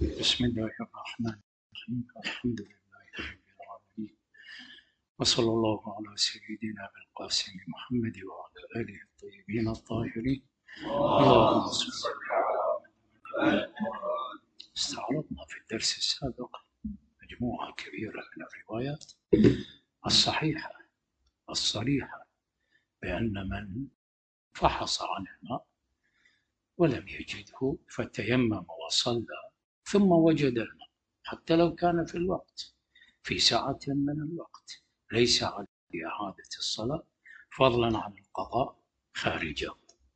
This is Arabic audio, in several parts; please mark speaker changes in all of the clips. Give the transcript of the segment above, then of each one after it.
Speaker 1: بسم الله الرحمن الرحيم. الحمد لله رب العالمين، وصلى الله على سيدنا القاسم محمد وعلى آله الطيبين الطاهرين. اللهم صل. استعرضنا في الدرس السابق مجموعة كبيرة من الروايات الصحيحة الصريحة بأن من فحص عن الماء ولم يجده فتيمم وصلى ثم وجد الماء حتى لو كان في الوقت في ساعة من الوقت ليس عليه إعادة الصلاة فضلا عن القضاء خارجه.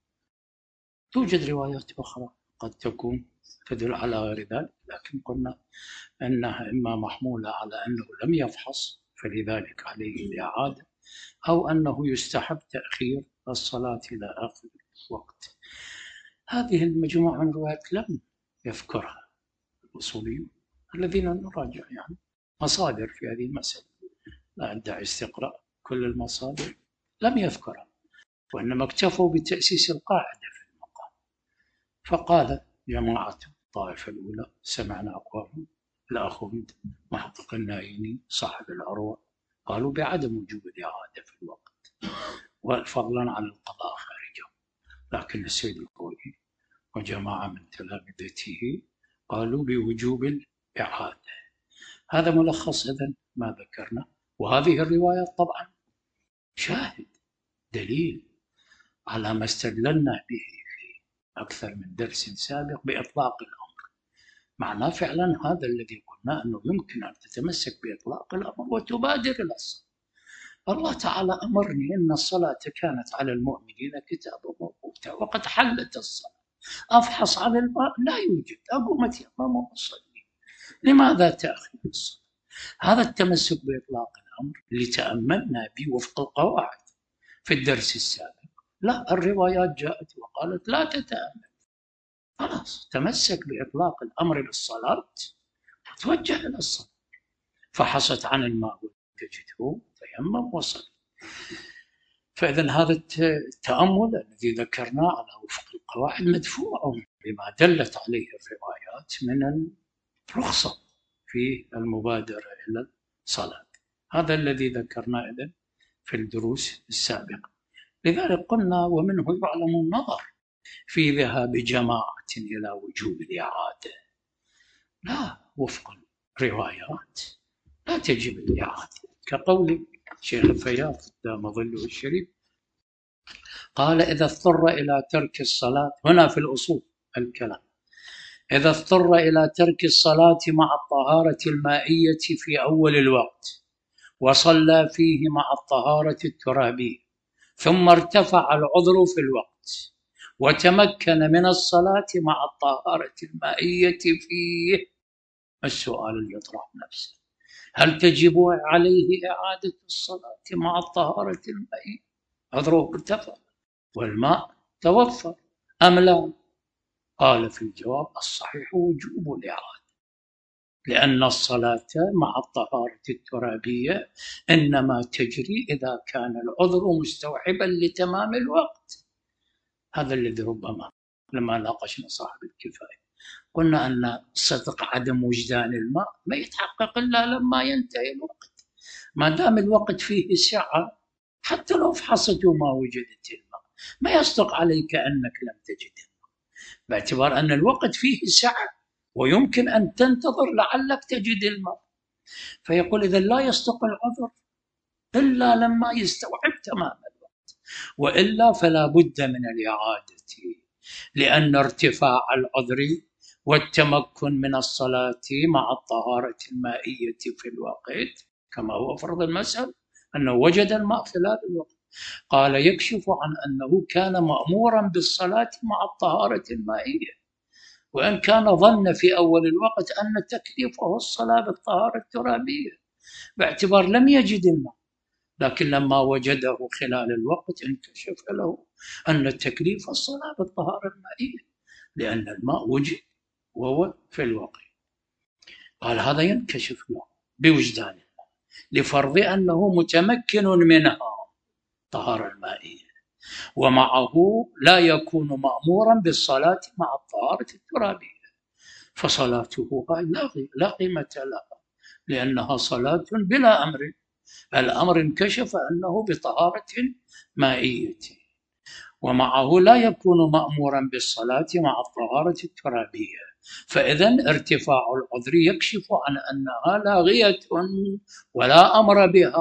Speaker 1: توجد روايات أخرى قد تكون تدل على غير ذلك، لكن قلنا أنها إما محمولة على أنه لم يفحص فلذلك عليه الإعادة، أو أنه يستحب تأخير الصلاة إلى آخر الوقت. هذه المجموعة من الروايات لم يذكرها الأصوليون الذين نراجع يعني مصادر في هذه المسألة، لا أدعي استقراء كل المصادر، لم يذكرها، وإنما اكتفوا بتأسيس القاعدة في المقام. فقال جماعة الطائفة الأولى سمعنا أقوام الأخ محقق النايني صاحب العروة قالوا بعدم وجوب الإعادة في الوقت وفضلا عن القضاء خارجه، لكن السيد الخوئي وجماعة من تلامذته قالوا بوجوب الإعادة. هذا ملخص إذن ما ذكرنا، وهذه الروايات طبعا شاهد دليل على ما استدللنا به في أكثر من درس سابق بإطلاق الأمر. معناه فعلا هذا الذي قلنا أنه يمكن أن تتمسك بإطلاق الأمر وتبادر إلى الصلاة. الله تعالى أمرني إن الصلاة كانت على المؤمنين كتابا موقوتا وقد حلت الصلاة، أفحص على الماء لا يوجد، أقوم أتيمم وأصلي، لماذا تأخير الصلاة؟ هذا التمسك بإطلاق الأمر اللي تأملنا به وفق القواعد في الدرس السابق. لا، الروايات جاءت وقالت لا تتأمل، خلاص تمسك بإطلاق الأمر للصلاة توجه إلى الصلاة، فحصت عن الماء تجده تيمم وصل. فإذا هذا التأمل الذي ذكرناه على وفق القواعد مدفوع بما دلت عليه الروايات من الرخصة في المبادرة إلى الصلاة. هذا الذي ذكرناه إذن في الدروس السابقة. لذلك قلنا ومنه يعلم النظر في ذهاب جماعة إلى وجوب الإعادة، لا وفق الروايات لا تجب الإعادة، كقول شيخ الفياض دام ظله الشريف قال إذا اضطر إلى ترك الصلاة، هنا في الأصول الكلام، إذا اضطر إلى ترك الصلاة مع الطهارة المائية في أول الوقت وصلى فيه مع الطهارة الترابية ثم ارتفع العذر في الوقت وتمكن من الصلاة مع الطهارة المائية فيه، السؤال اللي يطرح نفسه هل تجب عليه إعادة الصلاة مع الطهارة المائية؟ عذره ارتفع والماء توفر أم لا؟ قال في الجواب الصحيح وجوب الإعادة، لأن الصلاة مع الطهارة الترابية إنما تجري إذا كان العذر مستوعبا لتمام الوقت. هذا الذي ربما لما ناقشنا صاحب الكفاية قلنا أن صدق عدم وجدان الماء ما يتحقق إلا لما ينتهي الوقت. ما دام الوقت فيه سعة حتى لو فحصت وما وجدت الماء ما يصدق عليك أنك لم تجد الماء، باعتبار أن الوقت فيه سعة ويمكن أن تنتظر لعلك تجد الماء. فيقول إذا لا يصدق العذر إلا لما يستوعب تمام الوقت، وإلا فلا بد من الإعادة، لأن ارتفاع العذر والتمكن من الصلاة مع الطهارة المائية في الوقت كما هو فرض المسألة أنه وجد الماء خلال الوقت. قال يكشف عن أنه كان مأمورا بالصلاة مع الطهارة المائية، وإن كان ظن في أول الوقت أن تكليفه الصلاة بالطهارة الترابية باعتبار لم يجد الماء، لكن لما وجده خلال الوقت انكشف له أن تكليف الصلاة بالطهارة المائية لأن الماء وجد وهو في الوقت. قال هذا ينكشف له بوجدان الماء لفرض أنه متمكن منها طهارة المائية، ومعه لا يكون مأمورا بالصلاة مع الطهارة الترابية، فصلاته لا قيمة لها، لأنها صلاة بلا أمر. الأمر انكشف أنه بطهارة مائية، ومعه لا يكون مأمورا بالصلاة مع الطهارة الترابية. فإذا ارتفاع العذر يكشف عن أنها لاغية ولا أمر بها.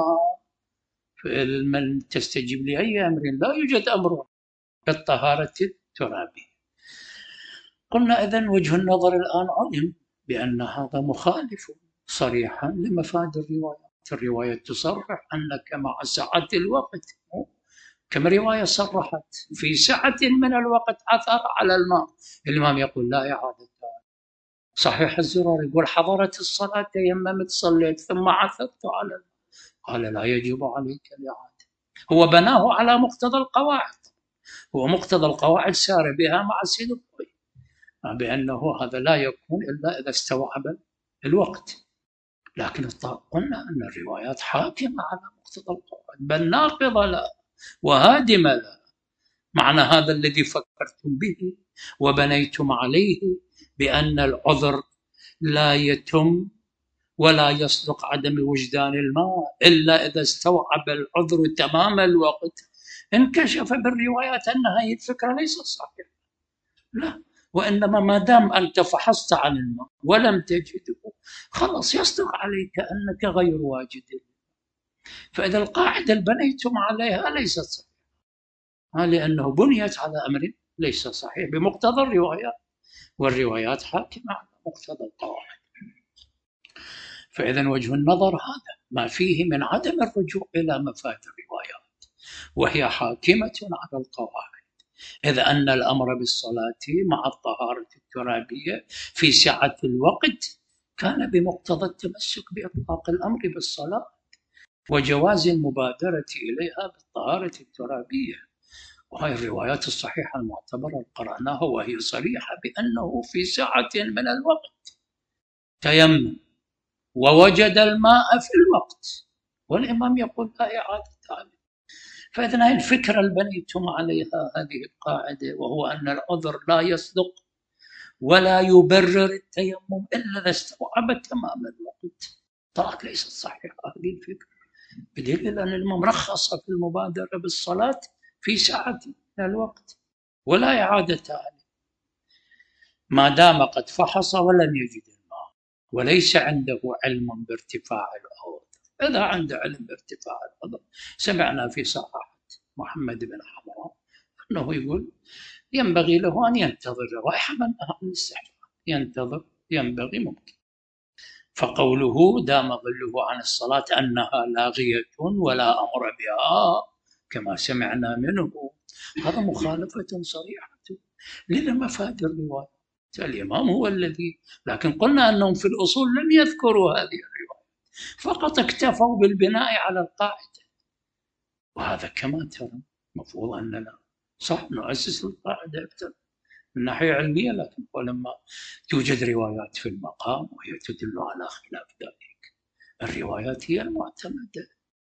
Speaker 1: من تستجيب لأي أمر؟ لا يوجد أمر بالطهارة الترابية. قلنا إذن وجه النظر الآن علم بأن هذا مخالف صريحا لمفاد الروايات. الرواية تصرح أنك مع سعة الوقت، كما رواية صرحت في سعة من الوقت عثر على الماء، الإمام يقول لا إعادة. صحيح الزرار يقول حضرت الصلاة تيممت صليت ثم عثرت على الماء، قال لا يجب عليك الإعادة. هو بناه على مقتضى القواعد، هو مقتضى القواعد سار بها مع سيد الطويل بأنه هذا لا يكون إلا إذا استوعب الوقت. لكن قلنا أن الروايات حاكمة على مقتضى القواعد، بل ناقضة لا وهادمة لا. معنى هذا الذي فكرتم به وبنيتم عليه بأن العذر لا يتم ولا يصدق عدم وجدان الماء إلا إذا استوعب العذر تمام الوقت، انكشف بالروايات أن هذه الفكرة ليست صحيحة. لا، وإنما ما دام أنت فحصت عن الماء ولم تجده خلاص يصدق عليك أنك غير واجد. فإذا القاعدة اللي بنيتم عليها ليست صحيحة، لأنه بنيت على أمر ليس صحيح بمقتضى الروايات، والروايات حاكمة على مقتضى القواعد. فإذا وجه النظر هذا ما فيه من عدم الرجوع إلى مفاد الروايات، وهي حاكمة على القواعد، إذ أن الأمر بالصلاة مع الطهارة الترابية في سعة الوقت كان بمقتضى التمسك بإطلاق الأمر بالصلاة وجواز المبادرة إليها بالطهارة الترابية. وهي الروايات الصحيحة المعتبرة قرأناها وهي صريحة بأنه في ساعة من الوقت تيمم ووجد الماء في الوقت، والإمام يقول لا إعادة عليه. فإذن هذه الفكرة اللي بنيتم عليها هذه القاعدة، وهو أن العذر لا يصدق ولا يبرر التيمم إلا إذا استوعب تمام الوقت، طلعت ليست صحيحة هذه الفكرة، بدليل أن الإمام رخص في المبادرة بالصلاة في ساعة من الوقت ولا إعادة عليه ما دام قد فحص ولم يجد الماء وليس عنده علم بارتفاع العذر. إذا عنده علم بارتفاع العذر، سمعنا في صحاحة محمد بن حمراء أنه يقول ينبغي له أن ينتظر رائحة منها عن الاستحباب، ينتظر ينبغي ممكن. فقوله دام ظله عن الصلاة أنها لاغية ولا أمر بها كما سمعنا منه، هذا مخالفة صريحة لمفاد الرواية. الإمام هو الذي، لكن قلنا أنهم في الأصول لم يذكروا هذه الرواية، فقط اكتفوا بالبناء على القاعدة. وهذا كما ترى مفروض أننا صح نؤسس القاعدة أكثر من ناحية علمية، لكن ولما توجد روايات في المقام وهي تدل على خلاف ذلك، الروايات هي المعتمدة.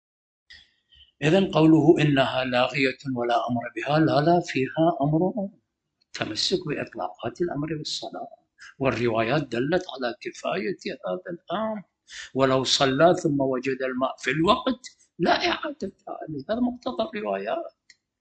Speaker 1: إذن قوله إنها لاغية ولا أمر بها، لا فيها أمر تمسك بإطلاقات الأمر بالصلاة، والروايات دلت على كفاية هذا الأمر، ولو صلى ثم وجد الماء في الوقت لا إعادة عليه، هذا مقتضى الروايات.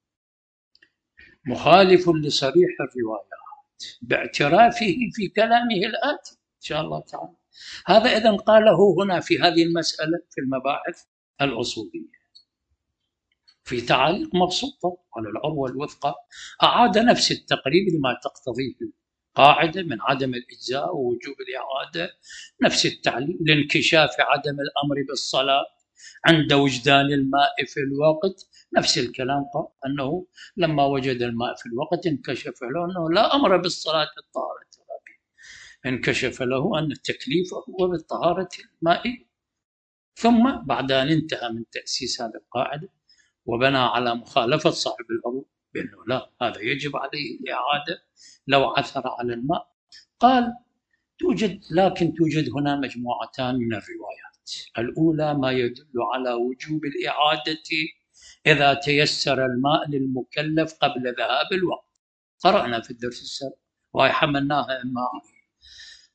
Speaker 1: مخالف لصريح الروايات باعترافه في كلامه الآتي إن شاء الله تعالى. هذا إذن قاله هنا في هذه المسألة في المباحث الأصولية في تعاليق مبسوطة على العروة الوثقى، أعاد نفس التقريب لما تقتضيه القاعدة من عدم الإجزاء ووجوب الإعادة، نفس التعليل لانكشاف عدم الأمر بالصلاة عند وجدان الماء في الوقت، نفس الكلام قال أنه لما وجد الماء في الوقت انكشف له أنه لا أمر بالصلاة الطهارة الترابية، انكشف له أن التكليف هو بالطهارة المائية. ثم بعد أن انتهى من تأسيس هذه القاعدة وبنى على مخالفة صاحب العروة بأنه لا هذا يجب عليه الإعادة لو عثر على الماء، قال لكن توجد هنا مجموعتان من الروايات. الأولى ما يدل على وجوب الإعادة إذا تيسر الماء للمكلف قبل ذهاب الوقت، قرأنا في الدرس السابق وهي حملناها إما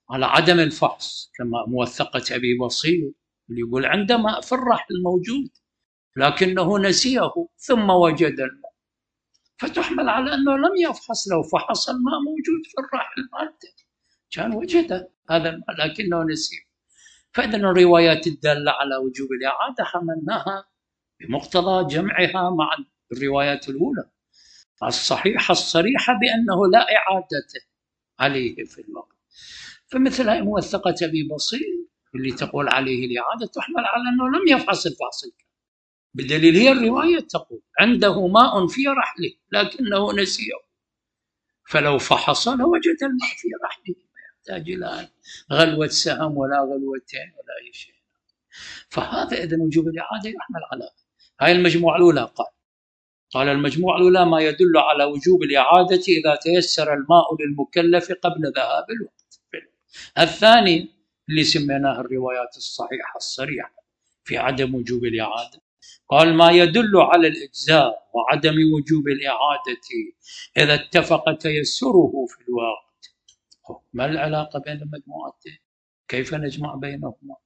Speaker 1: على عدم الفحص، كما موثقة أبي بصير اللي يقول عندما في الرحل موجود لكنه نسيه ثم وجد الماء، فتحمل على أنه لم يفحص. لو فحص الماء موجود في الرحل مالته كان وجد هذا الماء لكنه نسيه. فإذا الروايات الدالة على وجوب الإعادة حملناها بمقتضى جمعها مع الروايات الأولى الصحيحة الصريحة بأنه لا إعادة عليه في الوقت. فمثل هاي موثقة أبي بصير اللي تقول عليه الإعادة تحمل على أنه لم يفحص الفحص الكامل، بدليل هي الرواية تقول عنده ماء في رحله لكنه نسيه، فلو فحص لوجد الماء في رحله، ما يحتاج إلى غلوة سهم ولا غلوتين ولا أي شيء. فهذا إذن وجوب الإعادة يحمل على هاي المجموعة الأولى. قال المجموعة الأولى ما يدل على وجوب الإعادة إذا تيسر الماء للمكلف قبل ذهاب الوقت. الثاني اللي سميناه الروايات الصحيحة الصريحة في عدم وجوب الإعادة، قال ما يدل على الإجزاء وعدم وجوب الإعادة إذا اتفق تيسره في الوقت. ما العلاقة بين المجموعتين؟ كيف نجمع بينهما؟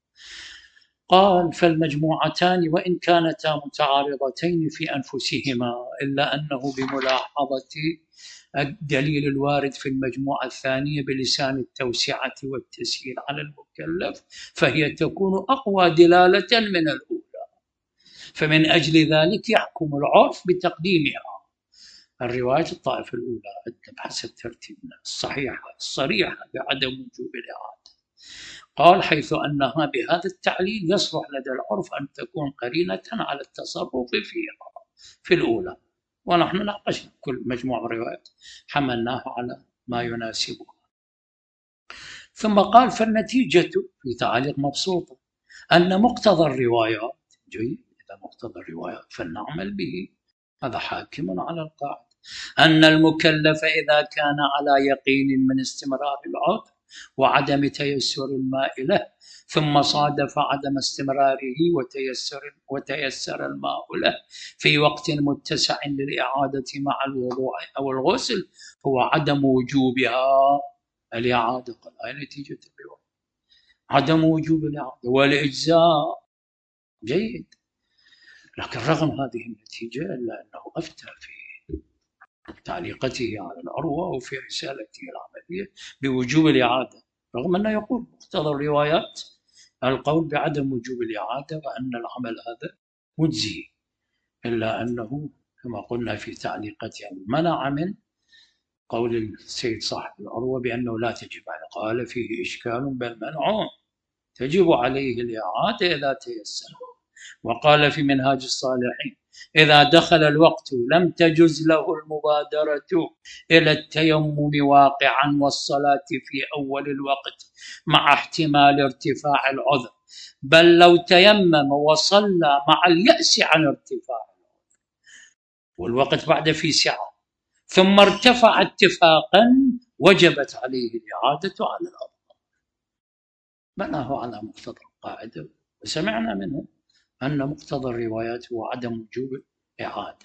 Speaker 1: قال فالمجموعتان وإن كانتا متعارضتين في أنفسهما إلا أنه بملاحظة الدليل الوارد في المجموعة الثانية بلسان التوسعة والتسهيل على المكلف فهي تكون أقوى دلالة من الأولى، فمن أجل ذلك يحكم العرف بتقديمها الرواية الطائفة الأولى بحسب ترتيبنا الصحيحة الصريحة بعدم وجوب الإعادة. قال حيث أنها بهذا التعليل يصلح لدى العرف أن تكون قرينة على التصرف فيها في الأولى، ونحن ناقشنا كل مجموعة روايات حملناها على ما يناسبها. ثم قال فالنتيجة في تعليق مبسوطة أن مقتضى الروايات جيد، إذا مقتضى الروايات فلنعمل به، هذا حاكم على القاعدة أن المكلف إذا كان على يقين من استمرار العذر وعدم تيسر الماء له ثم صادف عدم استمراره وتيسر الماء له في وقت متسع للإعادة مع الوضوء أو الغسل هو عدم وجوبها الإعادة. قال هاي نتيجة الرواية عدم وجوب الإعادة والإجزاء جيد، لكن رغم هذه النتيجة إلا أنه أفتى في تعليقته على العروة وفي رسالته العملية بوجوب الإعادة، رغم أنه يقول مقتضى الروايات القول بعدم وجوب الإعادة وأن العمل هذا مجزي، إلا أنه كما قلنا في تعليقته منع من قول السيد صاحب العروة بأنه لا تجب عليه، قال فيه إشكال بل منع تجب عليه الإعادة إذا تيسر. وقال في منهاج الصالحين إذا دخل الوقت لم تجز له المبادرة إلى التيمم واقعا والصلاة في أول الوقت مع احتمال ارتفاع العذر، بل لو تيمم وصلى مع اليأس عن ارتفاع العذر والوقت بعد في سعة ثم ارتفع اتفاقا وجبت عليه الإعادة على الأفضل. بناه على مقتضى القاعدة وسمعنا منه أن مقتضى الروايات هو عدم وجوب إعادة.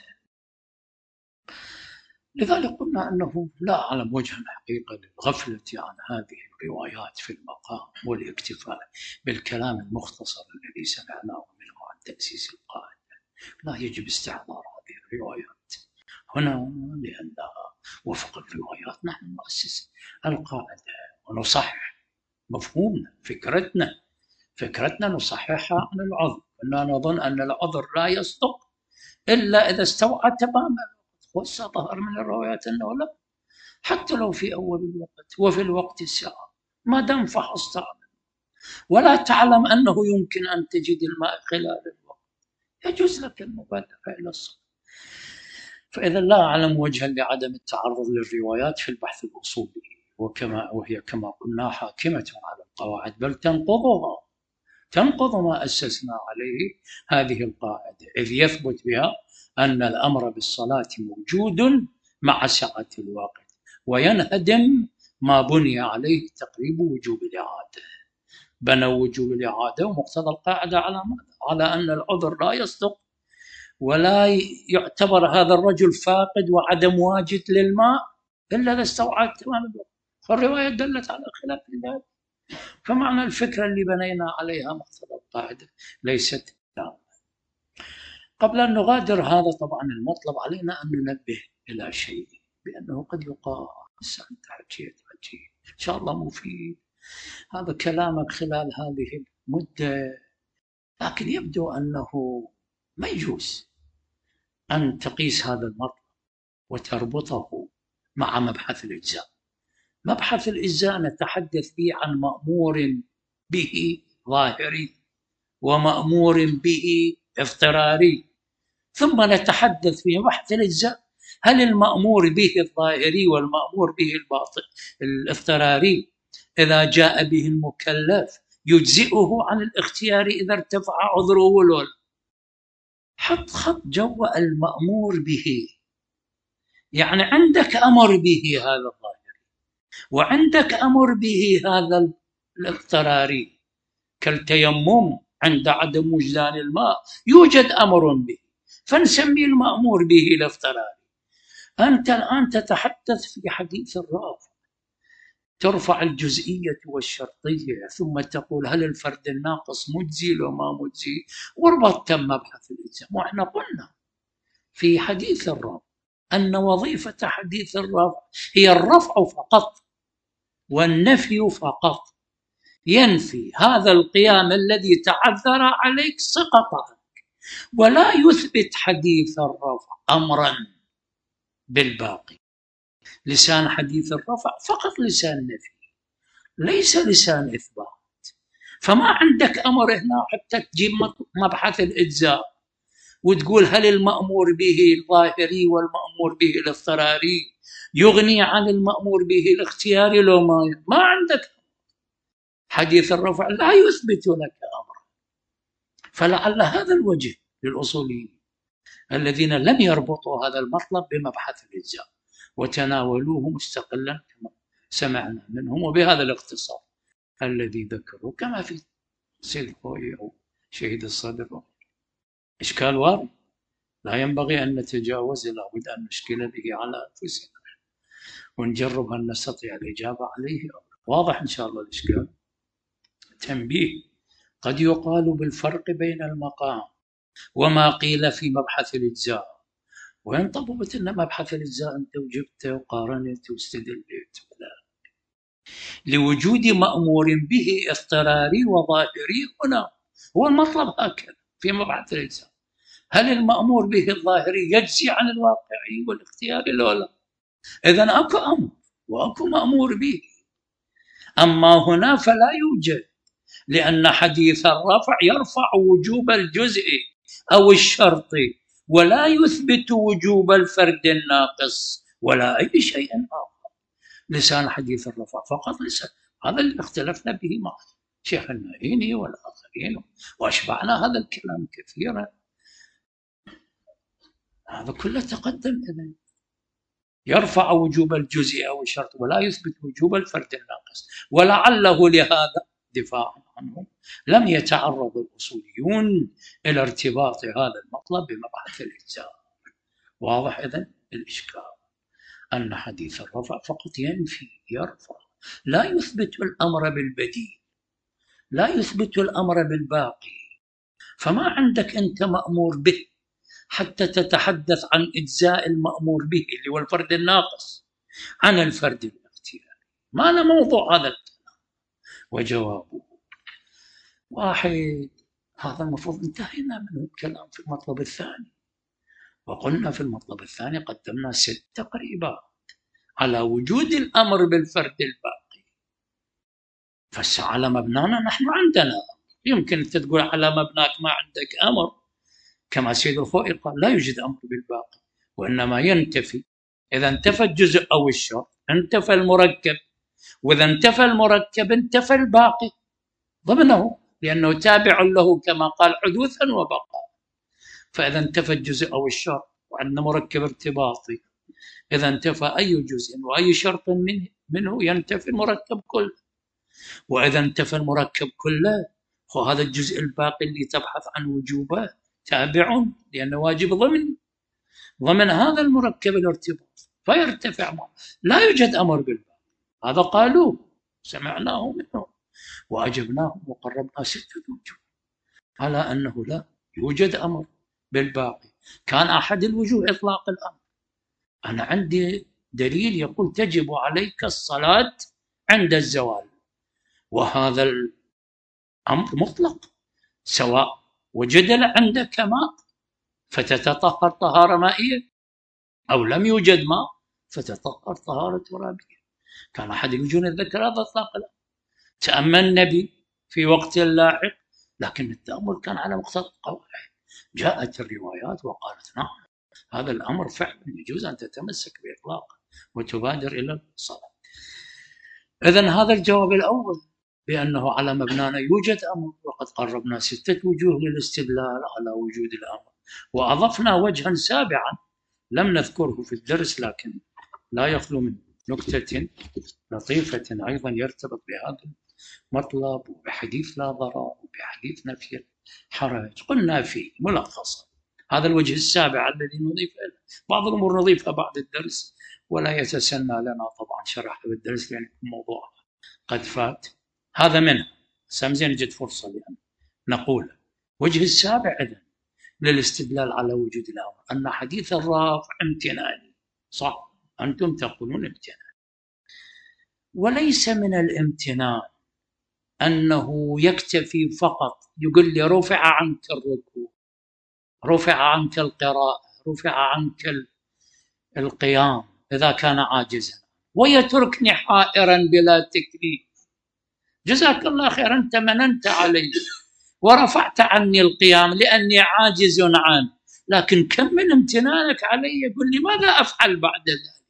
Speaker 1: لذلك قلنا أنه لا أعلم وجه الحقيقة للغفلة عن هذه الروايات في المقام والاكتفاء بالكلام المختصر الذي سمعناه منه عن تأسيس القاعدة. لا يجب استحضار هذه الروايات هنا لأنها وفق الروايات نحن نؤسس القاعدة ونصحح مفهومنا فكرتنا نصححها عن العذر، أننا نظن أن العذر لا يصدق إلا إذا استوعى تماما، وظهر من الروايات أنه لا، حتى لو في أول الوقت وفي الوقت الساعة ما دام فحصت ولا تعلم أنه يمكن أن تجد الماء خلال الوقت يجوز لك المبادرة إلى الصلاة. فإذا لا أعلم وجها لعدم التعرض للروايات في البحث الأصولي، وهي كما قلنا حاكمة على القواعد بل تنقض ما أسسنا عليه هذه القاعدة، إذ يثبت بها أن الأمر بالصلاة موجود مع سعة الوقت وينهدم ما بني عليه تقريب وجوب الإعادة. بنوا وجوب الإعادة ومقتضى القاعدة على أن العذر لا يصدق ولا يعتبر هذا الرجل فاقد وعدم واجد للماء إلا إذا استوعب تمام الوقت، فالرواية دلت على خلاف ذلك. فمعنى الفكرة اللي بنينا عليها مقتضى القاعدة ليست تامة. قبل أن نغادر هذا طبعا المطلب علينا أن ننبه إلى شيء، بأنه قد يقال أنت حكيت إن شاء الله مفيد هذا كلامك خلال هذه المدة، لكن يبدو أنه ما يجوز أن تقيس هذا المطلب وتربطه مع مبحث الإجزاء. مبحث الإجزاء نتحدث به عن مأمور به ظاهري ومأمور به اضطراري، ثم نتحدث في بحث الإجزاء هل المأمور به الظاهري والمأمور به الباطن الاضطراري إذا جاء به المكلف يجزئه عن الاختيار إذا ارتفع عذره ولا. حط خط جو المأمور به، يعني عندك أمر به هذا الظاهري وعندك أمر به هذا الاضطراري، كالتيمم عند عدم وجدان الماء يوجد أمر به فنسمي المأمور به الاضطراري. أنت الآن تتحدث في حديث الرافع، ترفع الجزئية والشرطية ثم تقول هل الفرد الناقص مجزي لو ما مجزي، وربطت مبحث الإجزاء. وإحنا قلنا في حديث الرافع أن وظيفة حديث الرافع هي الرفع فقط والنفي فقط، ينفي هذا القيام الذي تعذر عليك سقط عنك، ولا يثبت حديث الرفع أمرا بالباقي. لسان حديث الرفع فقط لسان نفي ليس لسان إثبات. فما عندك أمر هنا حتى تجيب مبحث الإجزاء وتقول هل المأمور به الظاهري والمأمور به الاضطراري يغني عن المأمور به الاختياري لو ما عندك. حديث الرفع لا يثبت لك أمرا. فلعل هذا الوجه للأصوليين الذين لم يربطوا هذا المطلب بمبحث الإجزاء وتناولوه مستقلا كما سمعنا منهم وبهذا الاختصار الذي ذكروا، كما في سيد الخوئي أو شهيد الصدر. إشكال وارد لا ينبغي أن نتجاوز، لابد أن نشكل به على أنفسنا ونجرب أن نستطيع الإجابة عليه. واضح إن شاء الله الإشكال. تنبيه: قد يقال بالفرق بين المقام وما قيل في مبحث الإجزاء، وين طببت أن مبحث الإجزاء أنت وجبت وقارنت واستدلت لوجود مأمور به اضطراري وظاهري. هنا هو المطلب هكذا في مبحث الإجزاء، هل المأمور به الظاهري يجزي عن الواقعي والاختياري لو لا؟ إذن أكو أمر وأكو مأمور به. أما هنا فلا يوجد، لأن حديث الرفع يرفع وجوب الجزء أو الشرط ولا يثبت وجوب الفرد الناقص ولا أي شيء آخر. لسان حديث الرفع فقط لسان. هذا اللي اختلفنا به مع شيخ النائيني والآخرين وأشبعنا هذا الكلام كثيرا. هذا كله تقدم. إذن يرفع وجوب الجزء أو الشرط ولا يثبت وجوب الفرد الناقص، ولعله لهذا دفاعا عنه لم يتعرض الأصوليون إلى ارتباط هذا المطلب بمبحث الإجزاء. واضح إذن الإشكال أن حديث الرفع فقط ينفي يرفع، لا يثبت الأمر بالبديل، لا يثبت الأمر بالباقي. فما عندك أنت مأمور به حتى تتحدث عن إجزاء المأمور به اللي هو الفرد الناقص عن الفرد الاختياري. ما أنا موضوع هذا الكلام. وجوابه: واحد، هذا المفروض انتهينا من الكلام في المطلب الثاني، وقلنا في المطلب الثاني قدمنا 6 تقريبات على وجود الأمر بالفرد الباقي. فعلى مبنانا نحن عندنا. يمكن أنت تقول على مبناك ما عندك أمر، كما سيد الخوئي قال لا يوجد أمر بالباقي وإنما ينتفي. إذا انتفى الجزء أو الشرط انتفى المركب، وإذا انتفى المركب انتفى الباقي ضمنه، لأنه تابع له كما قال حدوثا وبقاء. فإذا انتفى الجزء أو الشرط وعندنا مركب ارتباطي، إذا انتفى أي جزء وأي شرط منه ينتفي المركب كله. وإذا انتفى المركب كله وهذا الجزء الباقي اللي تبحث عن وجوبه تابع، لأنه واجب ضمن هذا المركب الارتباط فيرتفع معه. لا يوجد أمر بالباقي، هذا قالوه سمعناه منه. وأجبناهم وقربنا 6 وجوه على أنه لا يوجد أمر بالباقي. كان أحد الوجوه إطلاق الأمر. أنا عندي دليل يقول تجب عليك الصلاة عند الزوال، وهذا الأمر مطلق، سواء وجد عندك ماء فتتطهر طهارة مائية أو لم يوجد ماء فتطهر طهارة ترابية. كان أحد الوجوه ذكر هذا إطلاق الأمر. تأملنا به في وقت لاحق، لكن التأمل كان على مقتضى القواعد. جاءت الروايات وقالت نعم هذا الأمر فعلا يجوز أن تتمسك بإطلاقه وتبادر إلى الصلاة. إذن هذا الجواب الأول، بأنه على مبنانا يوجد أمر، وقد قربنا 6 وجوه للاستدلال على وجود الأمر، وأضفنا وجها سابعا لم نذكره في الدرس لكن لا يخلو من نكتة لطيفة أيضا يرتبط بهذا المطلب وبحديث لا ضرر وبحديث نفي الحرج. قلنا فيه ملخصا هذا الوجه السابع الذي نضيف له بعض الأمور نضيفها بعد الدرس، ولا يتسنى لنا طبعا شرحه بالدرس لأن الموضوع قد فات. هذا منه سامزين نجد فرصة لأن نقول وجه السابع إذن للاستدلال على وجود الأمر أن حديث الرافع امتناني. صح، أنتم تقولون امتنان، وليس من الامتنان أنه يكتفي فقط يقول لي رفع عنك الركوع، رفع عنك القراءة، رفع عنك القيام إذا كان عاجزا، ويتركني حائرا بلا تكليف. جزاك الله خير، أنت مننت علي ورفعت عني القيام لأني عاجز عنه، لكن كم من امتنانك علي، يقول لي ماذا أفعل بعد ذلك؟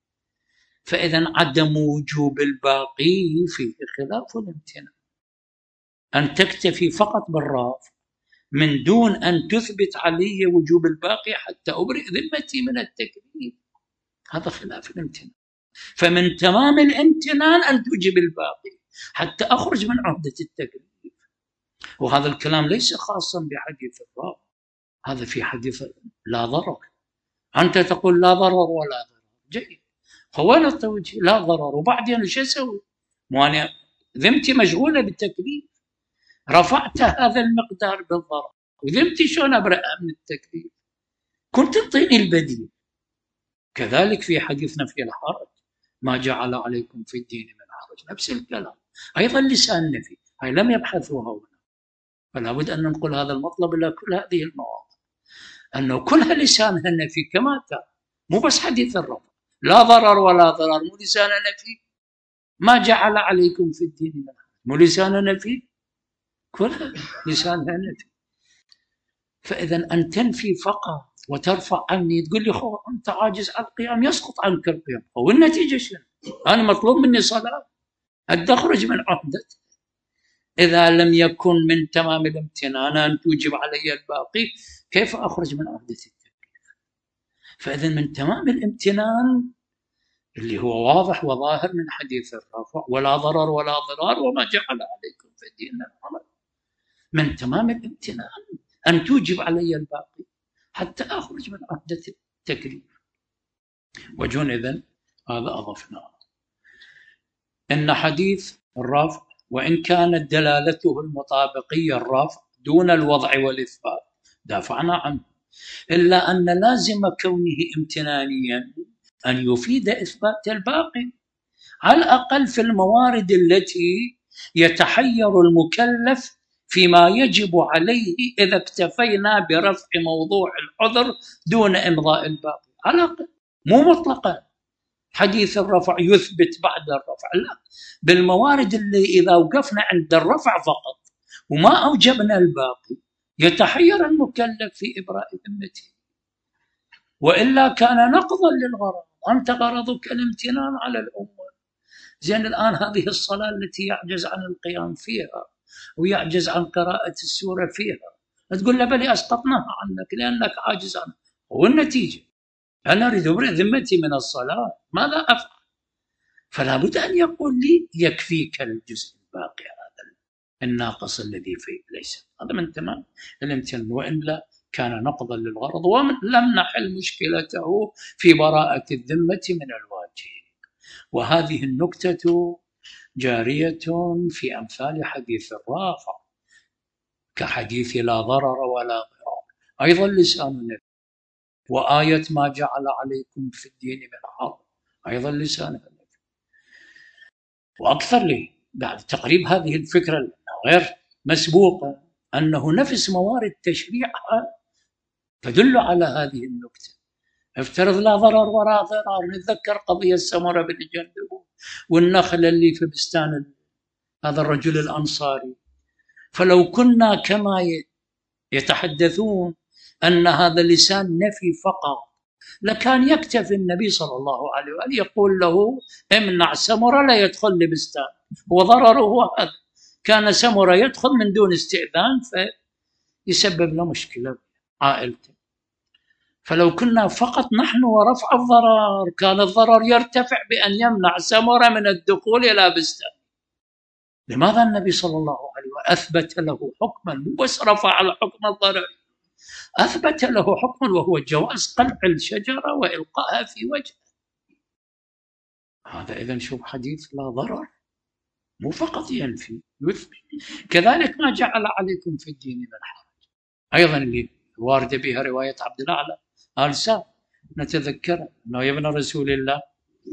Speaker 1: فإذا عدم وجوب الباقي فيه خلاف الامتنان. أن تكتفي فقط بالرافع من دون أن تثبت علي وجوب الباقي حتى أبرئ ذمتي من التكليف، هذا خلاف الامتنان. فمن تمام الامتنان أن توجب الباقي حتى أخرج من عهدة التكليف. وهذا الكلام ليس خاصا بحديث الرافع، هذا في حديث لا ضرر. أنت تقول لا ضرر ولا ضرر، جيد، فوين التوجيه؟ لا ضرر، وبعدين شو أسوي؟ وأنا ذمتي مشغولة بالتكليف، رفعت هذا المقدار بالضرر وذمتي شلون أبرأ من التكليف؟ كنت تعطيني البديل. كذلك في حديث نفي الحرج، ما جعل عليكم في الدين من حرج، نفس الكلام. أيضا لسان نفي، هاي لم يبحثوها هنا، فلا بد أن ننقل هذا المطلب إلى كل هذه المواضع، أنه كلها لسانها نفي كما كان، مو بس حديث الرفع لا ضرر ولا ضرر، مو لسان نفي. ما جعل عليكم في الدين من حرج، مو لسان نفي، كلها لسانها نفي. فإذا أن تنفي فقط وترفع عني، تقول لي خو أنت عاجز عن القيام، يسقط عنك القيام، والنتيجة شنو؟ أنا مطلوب مني صلاة، أخرج من عهدتي. إذا لم يكن من تمام الامتنان أن توجب علي الباقي، كيف أخرج من عهدة التكليف؟ فإذا من تمام الامتنان اللي هو واضح وظاهر من حديث الرافع، ولا ضرر ولا ضرار وما جعل عليكم في الدين من حرج، من تمام الامتنان أن توجب علي الباقي حتى أخرج من عهدة التكليف. وجه إذن هذا أضفناه. إن حديث الرافع وإن كانت دلالته المطابقية الرافع دون الوضع والإثبات دافعنا عنه، إلا أن لازم كونه امتنانيا أن يفيد إثبات الباقي، على الأقل في الموارد التي يتحير المكلف فيما يجب عليه إذا اكتفينا برفع موضوع العذر دون إمضاء الباقي، على الأقل، مو مطلقا حديث الرفع يثبت بعد الرفع، لا، بالموارد اللي إذا وقفنا عند الرفع فقط وما أوجبنا الباقي يتحير المكلف في إبراء ذمته، وإلا كان نقضا للغرض. أنت غرضك الامتنان على الأمة، زين الآن هذه الصلاة التي يعجز عن القيام فيها ويعجز عن قراءة السورة فيها، تقول له بلي أسقطناها عنك لأنك عاجز عنها، والنتيجة أنا أريد أبرئ ذمتي من الصلاة، ماذا أفعل؟ فلا بد أن يقول لي يكفيك الجزء الباقي هذا الناقص الذي فيه، ليس هذا من تمام الامتنان، وإلا كان نقضا للغرض ولم نحل مشكلته في براءة الذمة من الواجب. وهذه النكتة جارية في أمثال حديث الرافع كحديث لا ضرر ولا ضرار، أيضا لسان النبي. وآية ما جعل عليكم في الدين من حرج، أيضا لسان النبي. وأكثر لي بعد تقريب هذه الفكرة غير مسبوقة أنه نفس موارد تشريعها تدل على هذه النكتة. افترض لا ضرر ولا ضرار، نتذكر قضية سمرة بن جندب والنخل اللي في بستان هذا الرجل الأنصاري. فلو كنا كما يتحدثون أن هذا لسان نفي فقط، لكان يكتفي النبي صلى الله عليه وآله يقول له امنع سمرة لا يدخل لبستان، وضرره هو هذا، كان سمرة يدخل من دون استئذان فيسبب له مشكلة عائلته. فلو كنا فقط نحن ورفع الضرر، كان الضرر يرتفع بأن يمنع سمرة من الدخول إلى بستان. لماذا النبي صلى الله عليه وسلم أثبت له حكما، مو بس رفع الحكم الضرري، أثبت له حكما وهو جواز قلع الشجرة وإلقائها في وجهه. هذا إذن شوف حديث لا ضرر، مو فقط ينفي، يثبت. كذلك ما جعل عليكم في الدين من حرج، أيضا اللي واردة بها رواية عبد الأعلى آل سعد، نتذكر أنه يا ابن رسول الله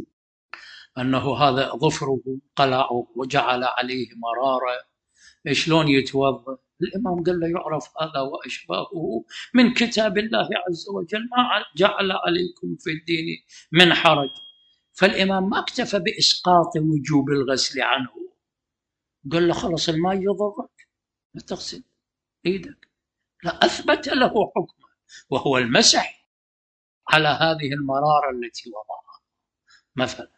Speaker 1: أنه هذا ظفره قلعه وجعل عليه مرارة، شلون يتوضا؟ الإمام قال له يعرف هذا وأشباهه من كتاب الله عز وجل، ما جعل عليكم في الدين من حرج. فالإمام ما اكتفى بإسقاط وجوب الغسل عنه، قال له خلص الماء يضرك لا تغسل إيدك، لا، أثبت له حكمه وهو المسح على هذه المرارة التي وضعها مثلا.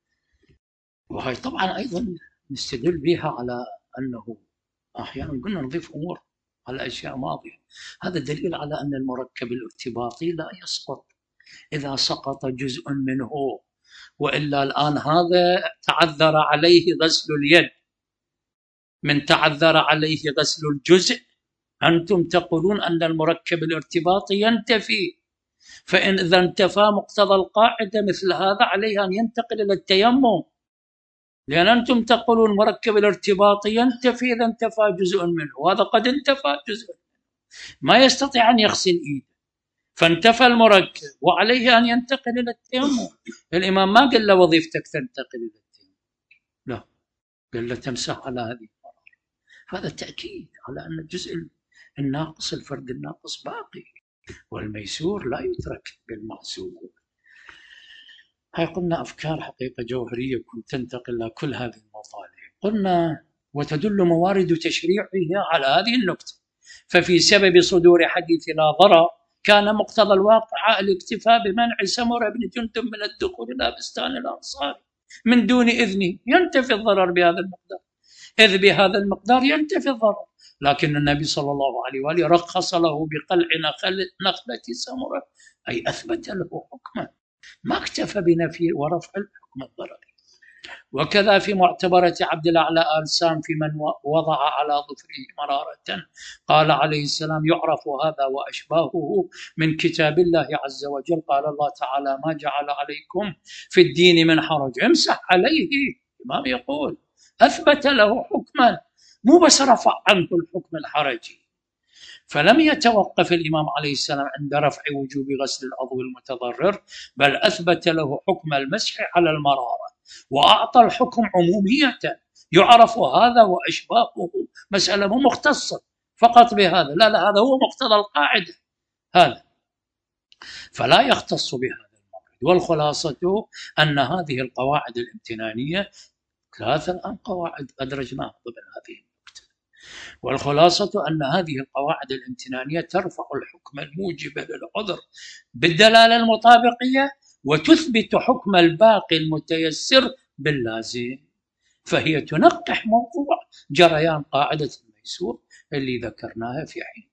Speaker 1: وهي طبعا أيضا نستدل بها على أنه أحيانا قلنا نضيف أمور على أشياء ماضية. هذا دليل على أن المركب الارتباطي لا يسقط إذا سقط جزء منه، وإلا الآن هذا تعذر عليه غسل اليد، من تعذر عليه غسل الجزء أنتم تقولون أن المركب الارتباطي ينتفي، فإن إذا انتفى مقتضى القاعدة مثل هذا عليه أن ينتقل إلى التيمم، لأن أنتم تقولون مركب الارتباط ينتفي إذا انتفى جزء منه، وهذا قد انتفى جزء منه، ما يستطيع أن يغسل إيده، فانتفى المركب وعليه أن ينتقل إلى التيمم. الإمام ما قال له وظيفتك تنتقل إلى التيمم، لا، قال له تمسح على هذه المرارة. هذا تأكيد على أن الجزء الناقص، الفرد الناقص باقي، والميسور لا يترك بالمعسور. هاي قلنا أفكار حقيقة جوهرية كنت تنتقل إلى كل هذه المطالب. قلنا وتدل موارد تشريعه على هذه النكتة، ففي سبب صدور حديث لا ضرر كان مقتضى الواقع الاكتفاء بمنع سمرة بن جندب من الدخول إلى بستان الأنصار من دون إذنه، ينتفي الضرر بهذا المقدار، إذ بهذا المقدار ينتفي الضرر. لكن النبي صلى الله عليه وآله رخص له بقلع نخلة سمرة، أي أثبت له حكما، ما اكتفى بنفي ورفع الحكم الضرري. وكذا في معتبرة عبد الأعلى آل سام في من وضع على ظفره مرارة، قال عليه السلام يعرف هذا وأشباهه من كتاب الله عز وجل، قال الله تعالى ما جعل عليكم في الدين من حرج، امسح عليه. الإمام يقول أثبت له حكما، مو بس رفع عنه الحكم الحرجي. فلم يتوقف الإمام عليه السلام عند رفع وجوب غسل العضو المتضرر، بل أثبت له حكم المسح على المرارة، وأعطى الحكم عمومية، يعرف هذا وأشباهه، مسألة مو مختصة فقط بهذا، لا، هذا هو مقتضى القاعدة هذا، فلا يختص بهذا المورد. والخلاصة أن هذه القواعد الامتنانية 3 الآن قواعد أدرجناها ضمن هذه. والخلاصة أن هذه القواعد الامتنانية ترفع الحكم الموجب للعذر بالدلالة المطابقية، وتثبت حكم الباقي المتيسر باللازم، فهي تنقح موضوع جريان قاعدة الميسور اللي ذكرناها في حين.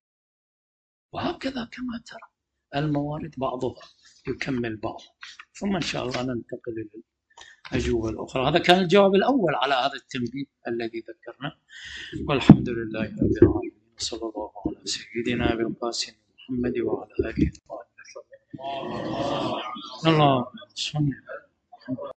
Speaker 1: وهكذا كما ترى الموارد بعضها يكمل بعض، ثم إن شاء الله ننتقل الأجوبة الأخرى. هذا كان الجواب الأول على هذا التنبيه الذي ذكرناه، والحمد لله رب العالمين، صلى الله على سيدنا أبي القاسم محمد وعلى آله وصحبه. الله